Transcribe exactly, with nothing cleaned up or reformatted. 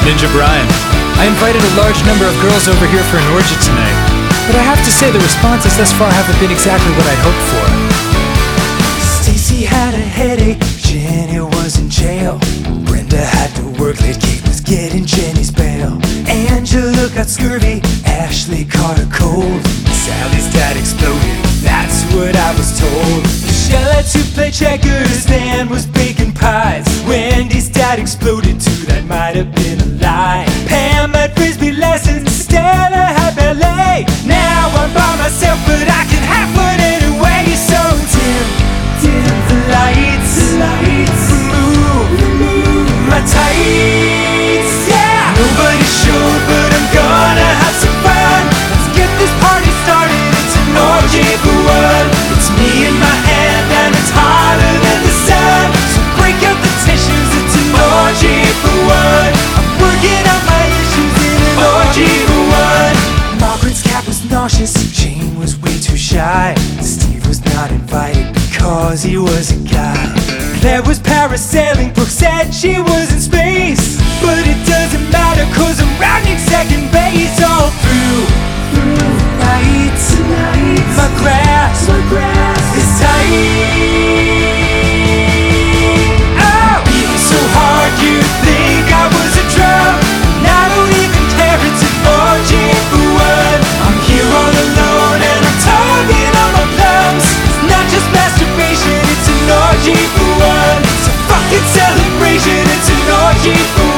Ninja Brian. I invited a large number of girls over here for an orgy tonight, but I have to say the responses thus far haven't been exactly what I'd hoped for. Stacy had a headache, Jenny was in jail. Brenda had to work late, Kate was getting Jenny's bail. Angela got scurvy, Ashley caught a cold. Sally's dad exploded, that's what I was told. Michelle had to play checkers, Stan was baking pies. Wendy's dad exploded too, that might have been a lie. Pam had frisbee lessons, Stella had ballet. Now I'm by myself, but I can have fun anyway. So dim, dim the lights, the lights. Remove my tights, yeah. Nobody showed, but I'm gonna have some fun. Let's get this party started, it's an orgy for one. It's me and my hand, and it's hotter than the sun. So break up the tissues, it's an orgy for one. I'm working out my issues in an orgy for one. Margaret's cat was nauseous, Jane was way too shy. Steve was not invited because he was a guy. Claire was parasailing, Brooke said she was in space. But it doesn't matter cause I'm rounding second base. All through, through the night, tonight, my grass, my grass is tight. Oh, beating so hard you'd think I was a drum. And I don't even care, it's an orgy for one. I'm here all alone and I'm tugging on my plums. It's not just masturbation, it's an orgy for one. It's a fucking celebration, it's an orgy for one.